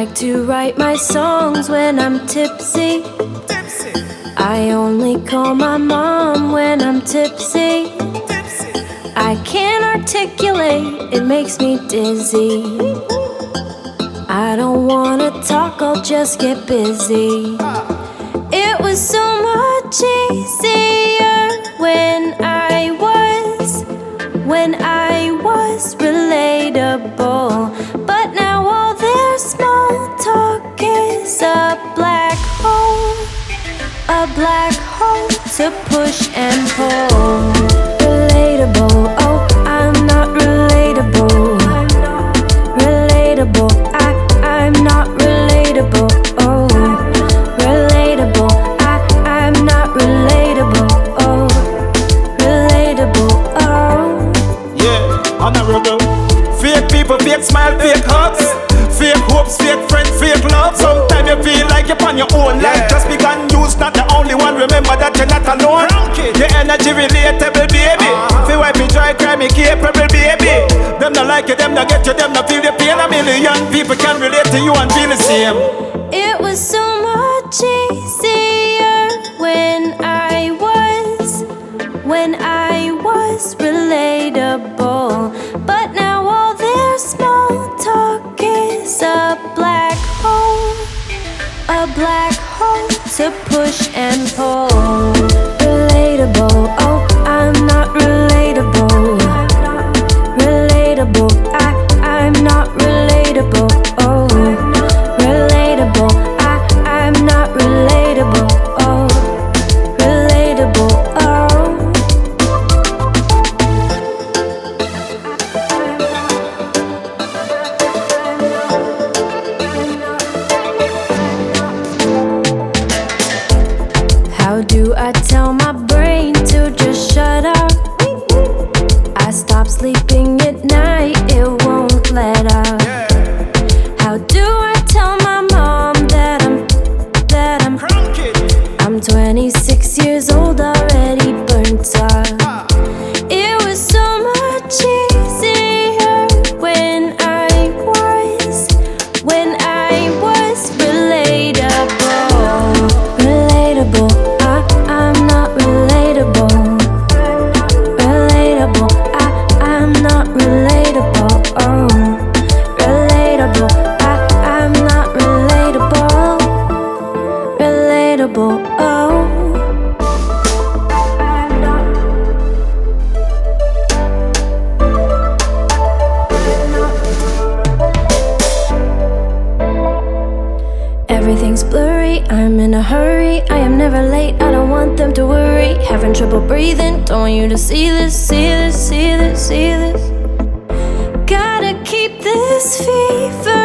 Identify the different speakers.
Speaker 1: like to write my songs when I'm tipsy. I only call my mom when I'm tipsy. I can't articulate, it makes me dizzy. I don't wanna talk, I'll just get busy. It was so much easier when I was relatable. But now all their small talk is a black hole to push and pull. Relatable, oh, I'm not relatable. Relatable, I'm not relatable. Oh, relatable, I'm not relatable. Oh, relatable, oh.
Speaker 2: Yeah, honorable. Fake people, fake smile, fake hugs. Fake hopes, fake friends, fake love. Sometimes you feel like you're on your own. Life just begun, you's not the only one. Remember that you're not alone. Your energy relatable, baby. Feel why me try, cry me capable, baby. Them not like you, them not get you, them not feel the pain. A million people can relate to you and feel the same.
Speaker 1: It was so much easier when I was relatable. But now all their small talk is a black hole to push and pull. Relatable, oh, I'm not relatable. Relatable, I'm not relatable. Oh, relatable, I'm not relatable. Oh, relatable, oh. How do I tell my brain to just shut up? I stop sleeping at night, it won't let up. How do I tell my mom that I'm 26 years old, already burnt up? It was so much easier when I was relatable. Relatable, I'm not relatable. Relatable, I'm not relatable. Oh, relatable, I'm not relatable. Relatable, oh. Everything's blurry, I'm in a hurry. I am never late, I don't want them to worry. Having trouble breathing, don't want you to see this, see this, see this, see this. Gotta keep this fever